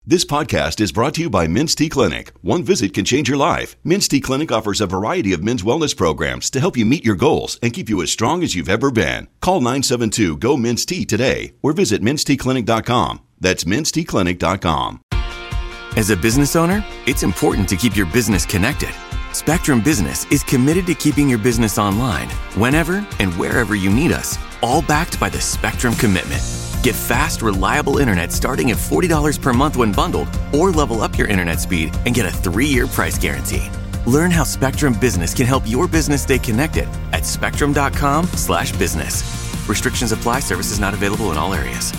This podcast is brought to you by Men's T Clinic. One visit can change your life. Men's T Clinic offers a variety of men's wellness programs to help you meet your goals and keep you as strong as you've ever been. Call 972-GO-MEN'S T today or visit mensteclinic.com. That's mensteclinic.com. As a business owner, it's important to keep your business connected. Spectrum Business is committed to keeping your business online whenever and wherever you need us, all backed by the Spectrum Commitment. Get fast, reliable internet starting at $40 per month when bundled, or level up your internet speed and get a 3-year price guarantee. Learn how Spectrum Business can help your business stay connected at spectrum.com/business. Restrictions apply. Services not available in all areas.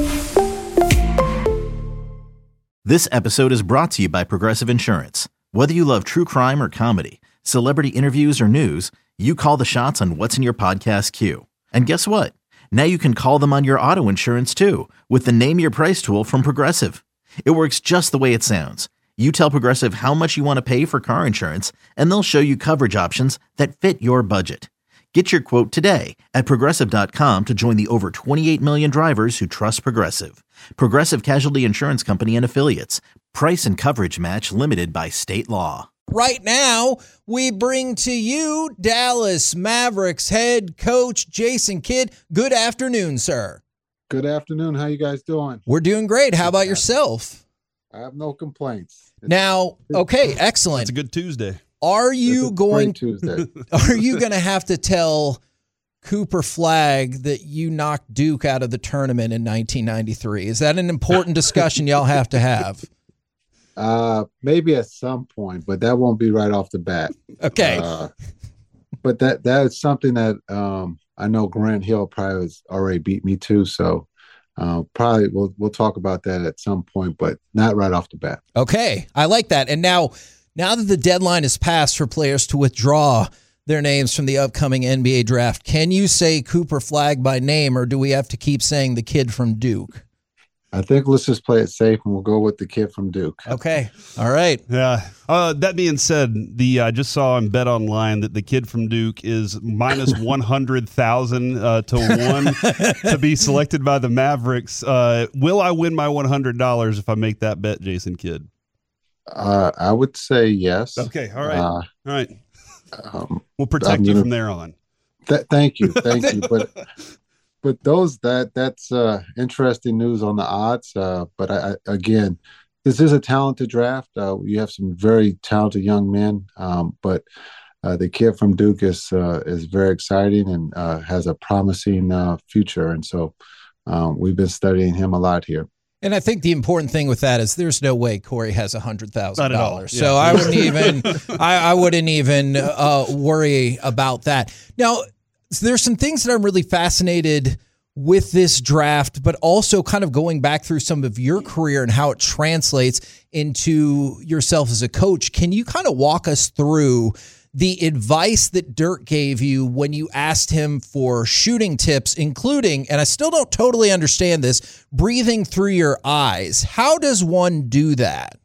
This episode is brought to you by Progressive Insurance. Whether you love true crime or comedy, celebrity interviews or news, you call the shots on what's in your podcast queue. And guess what? Now you can call them on your auto insurance too with the Name Your Price tool from Progressive. It works just the way it sounds. You tell Progressive how much you want to pay for car insurance, and they'll show you coverage options that fit your budget. Get your quote today at Progressive.com to join the over 28 million drivers who trust Progressive. Progressive Casualty Insurance Company and Affiliates. Price and coverage match limited by state law. Right now, we bring to you Dallas Mavericks head coach Jason Kidd. Good afternoon, sir. Good afternoon. How you guys doing? We're doing great. How about yourself? I have no complaints. Now, okay, excellent. It's a good Tuesday. Are you going Tuesday? Are you going to have to tell Cooper Flagg that you knocked Duke out of the tournament in 1993? Is that an important discussion y'all have to have? Maybe at some point, but that won't be right off the bat. Okay. But that is something that I know Grant Hill probably has already beat me to. So probably we'll talk about that at some point, but not right off the bat. Okay. I like that. And now that the deadline is passed for players to withdraw their names from the upcoming NBA draft, can you say Cooper Flagg by name, or do we have to keep saying the kid from Duke? I think let's just play it safe, and we'll go with the kid from Duke. Okay. All right. Yeah. That being said, I just saw on Bet Online that the kid from Duke is minus 100,000 to 1 to be selected by the Mavericks. Will I win my $100 if I make that bet, Jason Kidd? I would say yes. Okay. All right. All right. We'll protect you from there on. Thank you. Thank you. But that's interesting news on the odds. But again, this is a talented draft. You have some very talented young men. But the kid from Duke is very exciting and has a promising future. And so we've been studying him a lot here. And I think the important thing with that is there's no way Corey has $100,000. Not at all. So I wouldn't even I wouldn't even worry about that. Now, there's some things that I'm really fascinated with this draft, but also kind of going back through some of your career and how it translates into yourself as a coach. Can you kind of walk us through the advice that Dirk gave you when you asked him for shooting tips, including, and I still don't totally understand this, breathing through your eyes? How does one do that?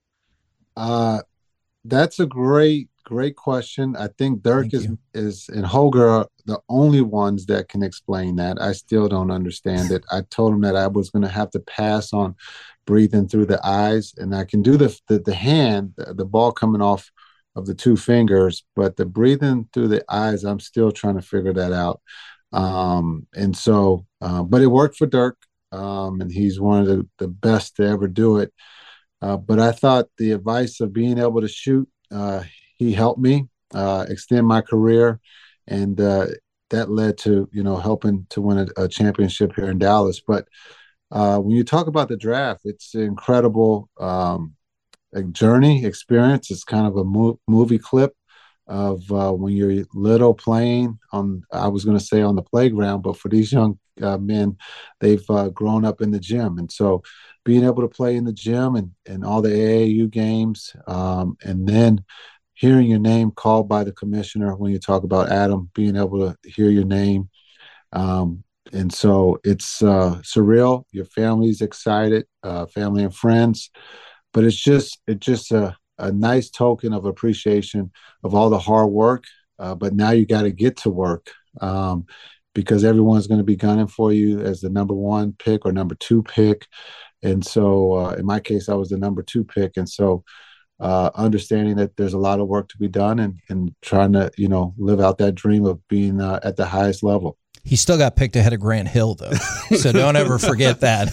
That's a great question. I think Dirk is and Holger are the only ones that can explain that. I still don't understand it. I told him that I was going to have to pass on breathing through the eyes, and I can do the hand, the ball coming off of the two fingers, but the breathing through the eyes, I'm still trying to figure that out. And so, but it worked for Dirk, and he's one of the best to ever do it. But I thought the advice of being able to shoot, he helped me extend my career, and that led to helping to win a championship here in Dallas. But when you talk about the draft, it's an incredible journey experience. It's kind of a movie clip of when you're little playing on, I was going to say on the playground, but for these young men, they've grown up in the gym. And so being able to play in the gym and all the AAU games, and then hearing your name called by the commissioner when you talk about Adam, being able to hear your name. And so it's surreal. Your family's excited, family and friends, but it's just a nice token of appreciation of all the hard work. But now you got to get to work because everyone's going to be gunning for you as the number 1 pick or number 2 pick. And so in my case, I was the number 2 pick. And so understanding that there's a lot of work to be done and trying to, live out that dream of being at the highest level. He still got picked ahead of Grant Hill, though, so don't ever forget that.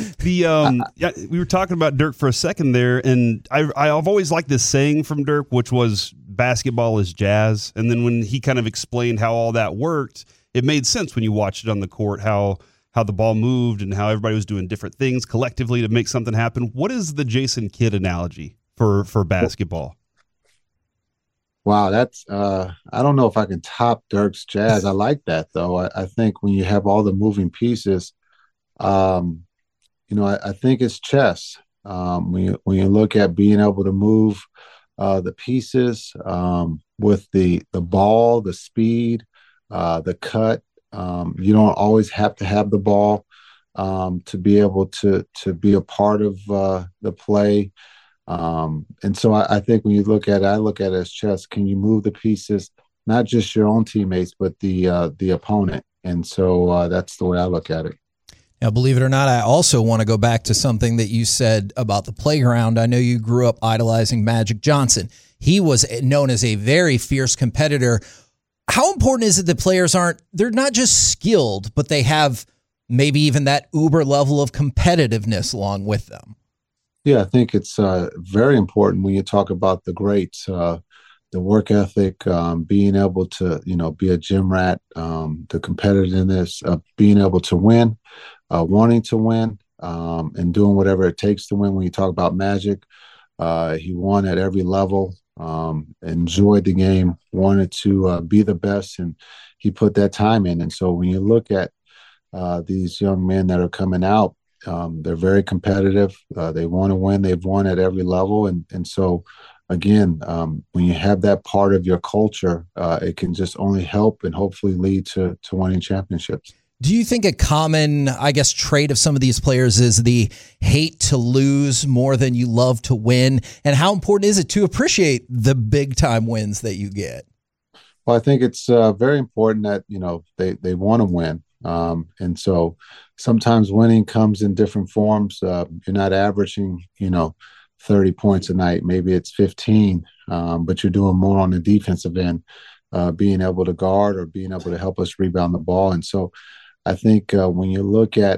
We were talking about Dirk for a second there, and I've always liked this saying from Dirk, which was basketball is jazz. And then when he kind of explained how all that worked, it made sense when you watched it on the court, how the ball moved and how everybody was doing different things collectively to make something happen. What is the Jason Kidd analogy for basketball? Wow, that's I don't know if I can top Dirk's jazz. I like that though. I think when you have all the moving pieces, I think it's chess. When you look at being able to move the pieces with the ball, the speed, the cut, you don't always have to have the ball to be able to be a part of the play. And so I think when you look at it, I look at it as chess. Can you move the pieces, not just your own teammates, but the opponent? And so that's the way I look at it. Now, believe it or not, I also want to go back to something that you said about the playground. I know you grew up idolizing Magic Johnson. He was known as a very fierce competitor. How important is it that players they're not just skilled, but they have maybe even that uber level of competitiveness along with them? Yeah, I think it's very important when you talk about the greats, the work ethic, being able to, be a gym rat, the competitiveness, being able to win, wanting to win, and doing whatever it takes to win. When you talk about Magic, he won at every level, enjoyed the game, wanted to be the best, and he put that time in. And so when you look at these young men that are coming out, they're very competitive. They want to win. They've won at every level. And so, again, when you have that part of your culture, it can just only help and hopefully lead to winning championships. Do you think a common, trait of some of these players is the hate to lose more than you love to win? And how important is it to appreciate the big time wins that you get? Well, I think it's very important that, they want to win. And so sometimes winning comes in different forms. You're not averaging, 30 points a night. Maybe it's 15, but you're doing more on the defensive end, being able to guard or being able to help us rebound the ball. And so I think when you look at,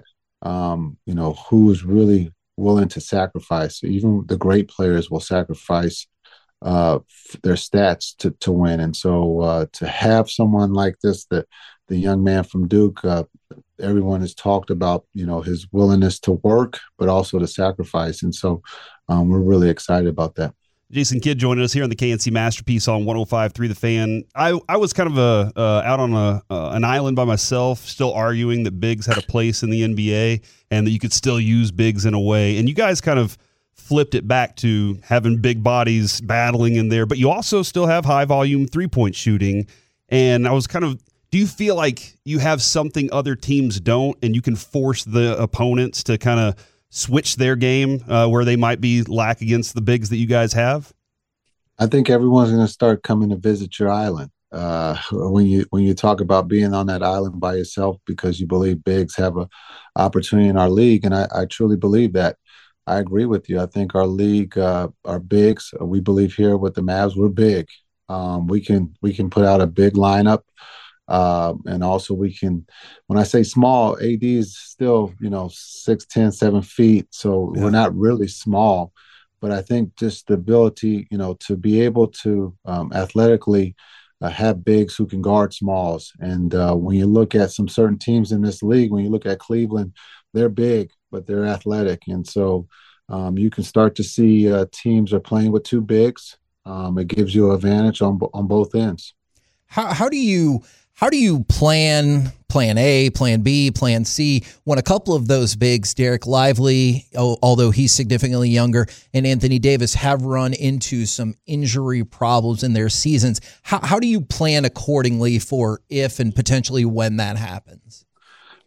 who is really willing to sacrifice, even the great players will sacrifice their stats to win. And so to have someone like this, the young man from Duke, everyone has talked about, his willingness to work, but also to sacrifice. And so we're really excited about that. Jason Kidd joining us here on the KNC Masterpiece on 105.3 The Fan. I was kind of out on an island by myself, still arguing that bigs had a place in the NBA and that you could still use bigs in a way. And you guys kind of flipped it back to having big bodies battling in there, but you also still have high volume 3-point shooting. And I was kind of, do you feel like you have something other teams don't and you can force the opponents to kind of switch their game where they might be lack against the bigs that you guys have? I think everyone's going to start coming to visit your island. When you talk about being on that island by yourself because you believe bigs have an opportunity in our league, and I truly believe that. I agree with you. I think our league, our bigs, we believe here with the Mavs, we're big. We can put out a big lineup. And also we can, when I say small, AD is still, 6'10", 7 feet. So We're not really small, but I think just the ability, to be able to athletically have bigs who can guard smalls. And when you look at some certain teams in this league, when you look at Cleveland, they're big, but they're athletic. And so you can start to see teams are playing with two bigs. It gives you an advantage on both ends. How do you plan A, plan B, plan C when a couple of those bigs, Derek Lively, although he's significantly younger, and Anthony Davis have run into some injury problems in their seasons? How do you plan accordingly for if and potentially when that happens?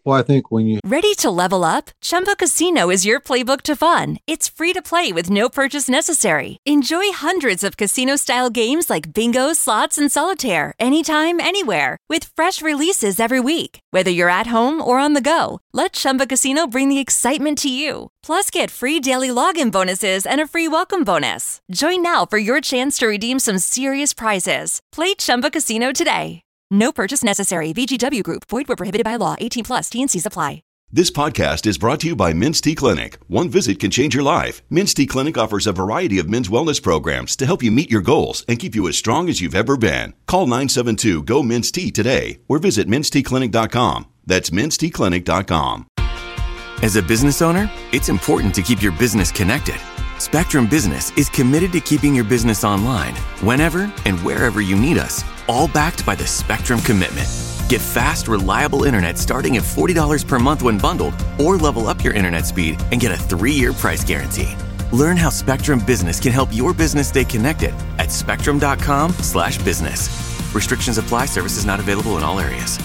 Well, I think when you Ready to level up? Chumba Casino is your playbook to fun. It's free to play with no purchase necessary. Enjoy hundreds of casino-style games like bingo, slots, and solitaire anytime, anywhere with fresh releases every week. Whether you're at home or on the go, let Chumba Casino bring the excitement to you. Plus, get free daily login bonuses and a free welcome bonus. Join now for your chance to redeem some serious prizes. Play Chumba Casino today. No purchase necessary. VGW Group. Void where prohibited by law. 18 plus. T&Cs apply. This podcast is brought to you by Men's T Clinic. One visit can change your life. Men's T Clinic offers a variety of men's wellness programs to help you meet your goals and keep you as strong as you've ever been. Call 972-GO-MEN'S T today or visit menstclinic.com. That's menstclinic.com. As a business owner, it's important to keep your business connected. Spectrum Business is committed to keeping your business online whenever and wherever you need us, all backed by the Spectrum Commitment. Get fast, reliable internet starting at $40 per month when bundled, or level up your internet speed and get a 3-year price guarantee. Learn how Spectrum Business can help your business stay connected at spectrum.com/business. Restrictions apply. Services not available in all areas.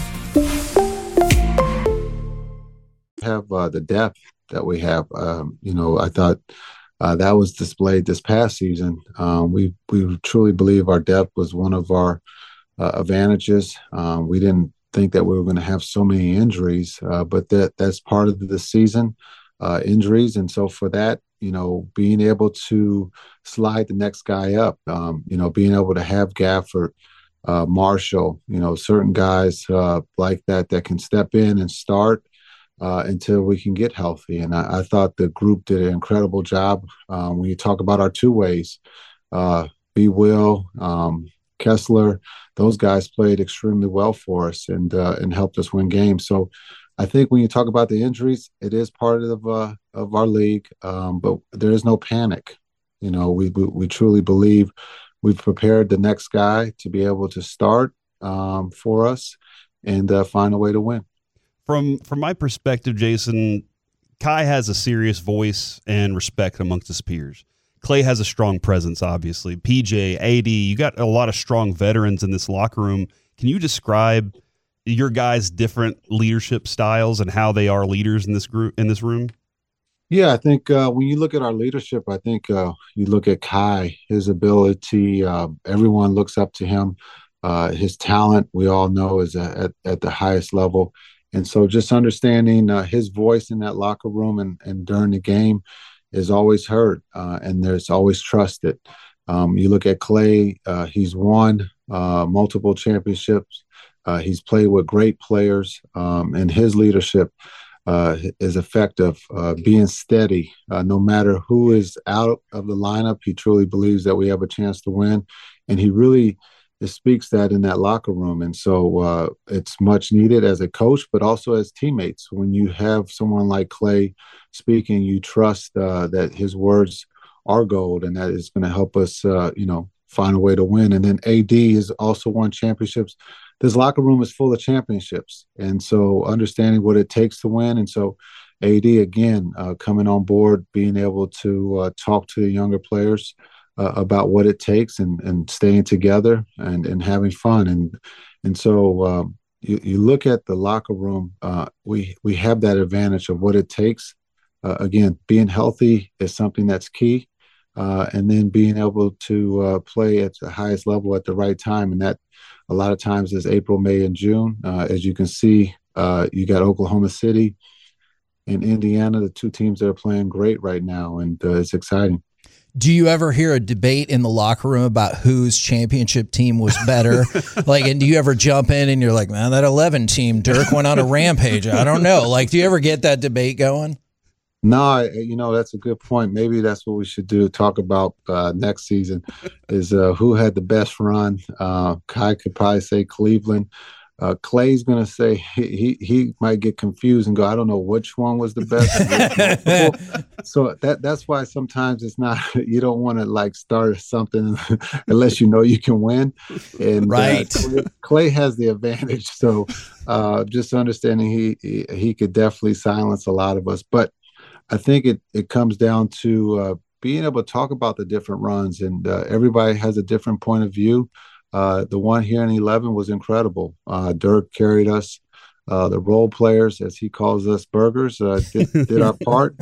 have the depth that we have, I thought that was displayed this past season. We truly believe our depth was one of our advantages. We didn't think that we were going to have so many injuries, but that's part of the season, injuries. And so for that, being able to slide the next guy up, being able to have Gafford, Marshall, certain guys like that can step in and start until we can get healthy. And I thought the group did an incredible job. When you talk about our two ways, B. Will, Kessler, those guys played extremely well for us and helped us win games. So I think when you talk about the injuries, it is part of our league, but there is no panic. We truly believe we've prepared the next guy to be able to start for us and find a way to win. From my perspective, Jason, Kai has a serious voice and respect amongst his peers. Clay has a strong presence, obviously. PJ, AD, you got a lot of strong veterans in this locker room. Can you describe your guys' different leadership styles and how they are leaders in this group, in this room? Yeah, I think when you look at our leadership, I think you look at Kai, his ability. Everyone looks up to him. His talent, we all know, is at the highest level. And so just understanding his voice in that locker room and during the game is always heard, and there's always trusted. You look at Clay, he's won multiple championships. He's played with great players, and his leadership is effective, being steady. No matter who is out of the lineup, he truly believes that we have a chance to win, and he really speaks that in that locker room. And so it's much needed as a coach, but also as teammates. When you have someone like Clay speaking, you trust that his words are gold and that it's going to help us, find a way to win. And then AD has also won championships. This locker room is full of championships. And so understanding what it takes to win. And so AD, again, coming on board, being able to talk to the younger players about what it takes and staying together and having fun. And so you look at the locker room, we have that advantage of what it takes. Again, being healthy is something that's key. And then being able to play at the highest level at the right time. And that a lot of times is April, May, and June. As you can see, you got Oklahoma City and Indiana, the two teams that are playing great right now. And it's exciting. Do you ever hear a debate in the locker room about whose championship team was better? And do you ever jump in and you're like, man, that 11 team, Dirk went on a rampage. I don't know. Do you ever get that debate going? No, that's a good point. Maybe that's what we should do. Talk about next season is who had the best run. Kai could probably say Cleveland. Clay's going to say he might get confused and go, I don't know which one was the best. So that's why sometimes it's not, you don't want to start something unless you know you can win. And right. Clay has the advantage. So just understanding he could definitely silence a lot of us. But I think it comes down to being able to talk about the different runs, and everybody has a different point of view. The one here in 11 was incredible. Dirk carried us. the role players, as he calls us, burgers, did our part,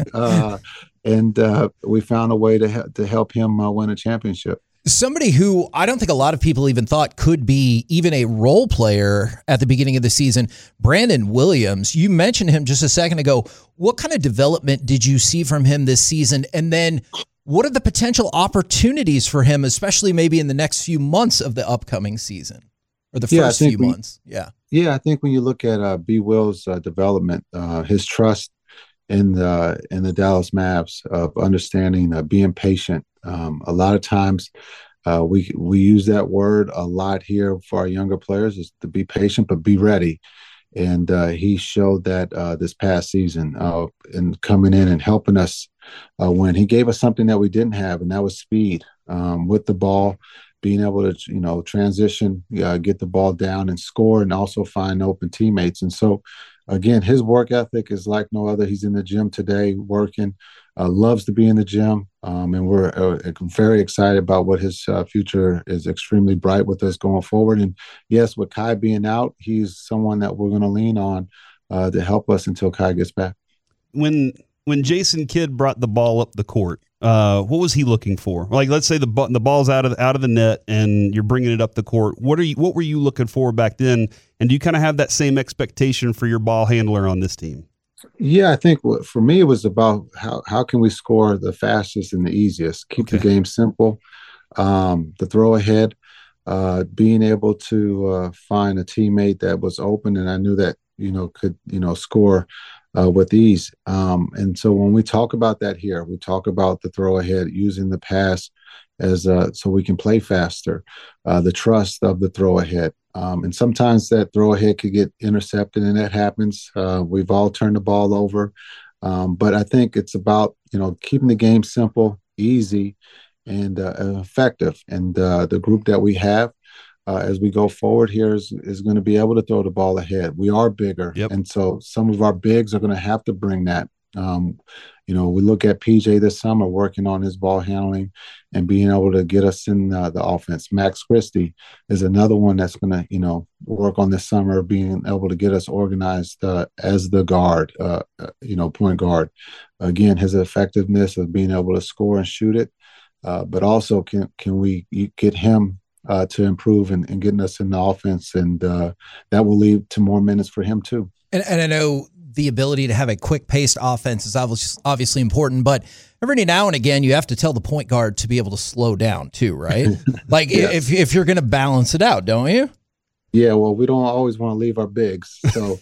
and we found a way to help him win a championship. Somebody who I don't think a lot of people even thought could be even a role player at the beginning of the season, Brandon Williams. You mentioned him just a second ago. What kind of development did you see from him this season? And then what are the potential opportunities for him, especially maybe in the next few months of the upcoming season or the first few months? Yeah, I think when you look at B. Will's development, his trust in the Dallas Mavs of understanding, being patient. A lot of times we use that word a lot here for our younger players, is to be patient, but be ready. And he showed that this past season in coming in and helping us when he gave us something that we didn't have, and that was speed with the ball, being able to, transition, get the ball down and score, and also find open teammates. And so, again, his work ethic is like no other. He's in the gym today working, loves to be in the gym, and we're very excited about what his future is. Extremely bright with us going forward. And yes, with Kai being out, he's someone that we're going to lean on to help us until Kai gets back. When Jason Kidd brought the ball up the court, what was he looking for? Like, let's say the ball's out of the net and you're bringing it up the court. What were you looking for back then? And do you kind of have that same expectation for your ball handler on this team? Yeah, I think for me it was about how can we score the fastest and the easiest, keep the game simple, the throw ahead, being able to find a teammate that was open and I knew that could score with ease. And so when we talk about that here, we talk about the throw ahead, using the pass as so we can play faster, the trust of the throw ahead. And sometimes that throw ahead could get intercepted, and that happens. We've all turned the ball over. But I think it's about, keeping the game simple, easy, and effective. And the group that we have as we go forward here is going to be able to throw the ball ahead. We are bigger. Yep. And so some of our bigs are going to have to bring that. We look at PJ this summer working on his ball handling and being able to get us in the offense. Max Christie is another one that's going to, work on this summer, being able to get us organized as the guard, point guard. Again, his effectiveness of being able to score and shoot it, but also can we get him to improve and getting us in the offense, and that will lead to more minutes for him too. And I know the ability to have a quick-paced offense is obviously important, but every now and again you have to tell the point guard to be able to slow down too, right? Like yes. if you're going to balance it out, don't you? Yeah, well, we don't always want to leave our bigs. So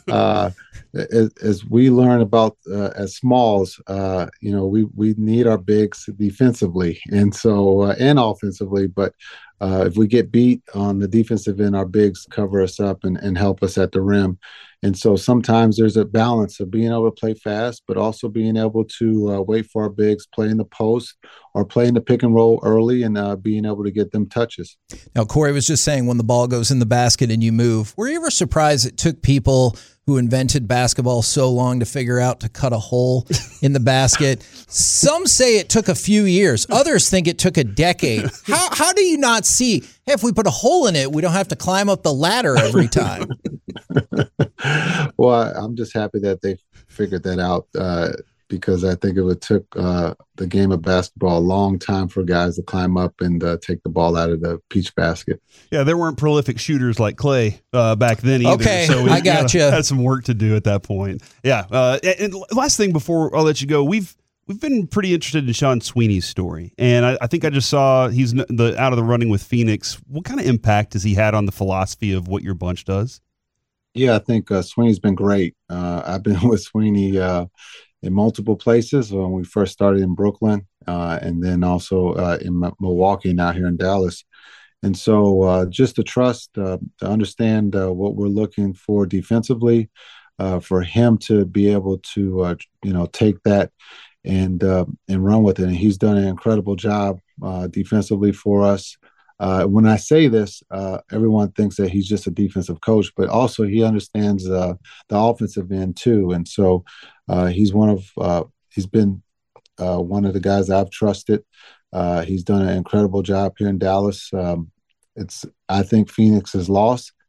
as we learn about as smalls, we need our bigs defensively and offensively. But if we get beat on the defensive end, our bigs cover us up and help us at the rim. And so sometimes there's a balance of being able to play fast, but also being able to wait for our bigs, play in the post or play in the pick and roll early, and being able to get them touches. Now, Corey was just saying when the ball goes in the basket and you move, were you ever surprised it took people who invented basketball so long to figure out to cut a hole in the basket? Some say it took a few years. Others think it took a decade. How do you not see, hey, if we put a hole in it, we don't have to climb up the ladder every time? Well, I'm just happy that they figured that out because I think it would took the game of basketball a long time for guys to climb up and take the ball out of the peach basket. Yeah, there weren't prolific shooters like Clay back then either. Okay, so I got you. Had some work to do at that point. Yeah, and last thing before I'll let you go, we've been pretty interested in Sean Sweeney's story, and I think I just saw he's out of the running with Phoenix. What kind of impact has he had on the philosophy of what your bunch does? Yeah, I think Sweeney's been great. I've been with Sweeney in multiple places when we first started in Brooklyn, and then also in Milwaukee and out here in Dallas. And so just the trust, to understand what we're looking for defensively, for him to be able to, take that and run with it. And he's done an incredible job defensively for us. When I say this, everyone thinks that he's just a defensive coach, but also he understands the offensive end too. And so he's been one of the guys I've trusted. He's done an incredible job here in Dallas. I think Phoenix is lost,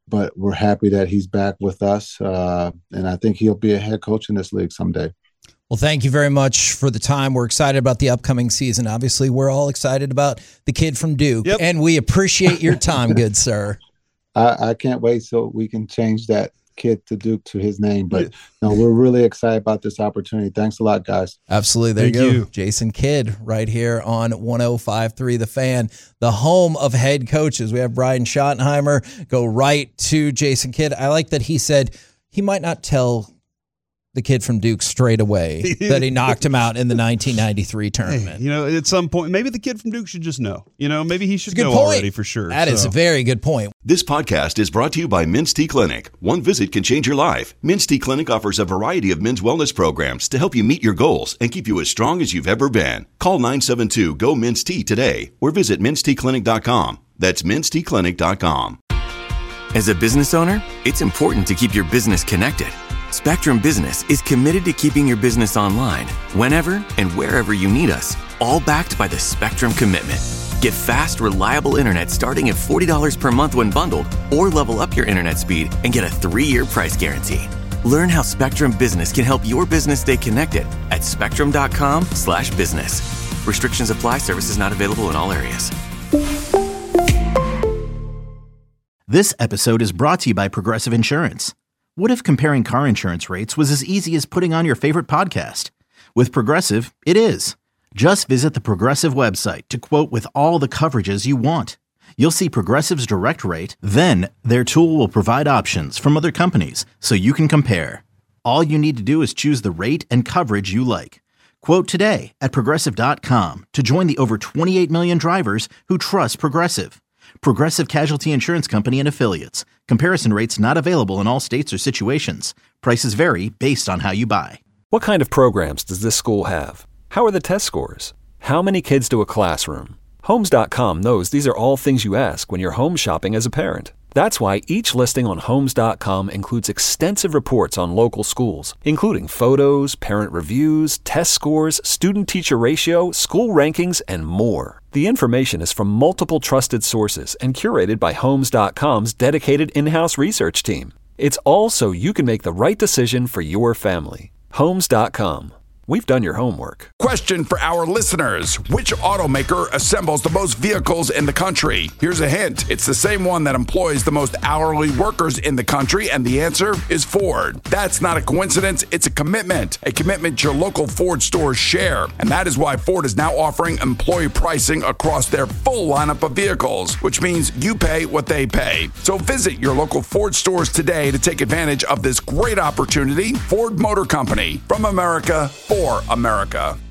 but we're happy that he's back with us. And I think he'll be a head coach in this league someday. Well, thank you very much for the time. We're excited about the upcoming season. Obviously, we're all excited about the kid from Duke, and we appreciate your time, good sir. I can't wait so we can change that kid to Duke to his name. But no, we're really excited about this opportunity. Thanks a lot, guys. Absolutely. There you go. Jason Kidd right here on 105.3 The Fan, the home of head coaches. We have Brian Schottenheimer. Go right to Jason Kidd. I like that he said he might not tell the kid from Duke straight away that he knocked him out in the 1993 tournament. Hey, at some point, maybe the kid from Duke should just know. Maybe he should know already for sure. That is a very good point. This podcast is brought to you by Men's T Clinic. One visit can change your life. Men's T Clinic offers a variety of men's wellness programs to help you meet your goals and keep you as strong as you've ever been. Call 972-GO-MEN'S-T today or visit mensteclinic.com. That's mensteclinic.com. As a business owner, it's important to keep your business connected. Spectrum Business is committed to keeping your business online whenever and wherever you need us, all backed by the Spectrum Commitment. Get fast, reliable internet starting at $40 per month when bundled, or level up your internet speed and get a 3-year price guarantee. Learn how Spectrum Business can help your business stay connected at spectrum.com/business. Restrictions apply. Services not available in all areas. This episode is brought to you by Progressive Insurance. What if comparing car insurance rates was as easy as putting on your favorite podcast? With Progressive, it is. Just visit the Progressive website to quote with all the coverages you want. You'll see Progressive's direct rate, then their tool will provide options from other companies so you can compare. All you need to do is choose the rate and coverage you like. Quote today at Progressive.com to join the over 28 million drivers who trust Progressive. Progressive Casualty Insurance Company and Affiliates. Comparison rates not available in all states or situations. Prices vary based on how you buy. What kind of programs does this school have? How are the test scores? How many kids do a classroom? Homes.com knows these are all things you ask when you're home shopping as a parent. That's why each listing on Homes.com includes extensive reports on local schools, including photos, parent reviews, test scores, student-teacher ratio, school rankings, and more. The information is from multiple trusted sources and curated by Homes.com's dedicated in-house research team. It's all so you can make the right decision for your family. Homes.com. We've done your homework. Question for our listeners. Which automaker assembles the most vehicles in the country? Here's a hint. It's the same one that employs the most hourly workers in the country, and the answer is Ford. That's not a coincidence. It's a commitment your local Ford stores share. And that is why Ford is now offering employee pricing across their full lineup of vehicles, which means you pay what they pay. So visit your local Ford stores today to take advantage of this great opportunity. Ford Motor Company, from America, for America.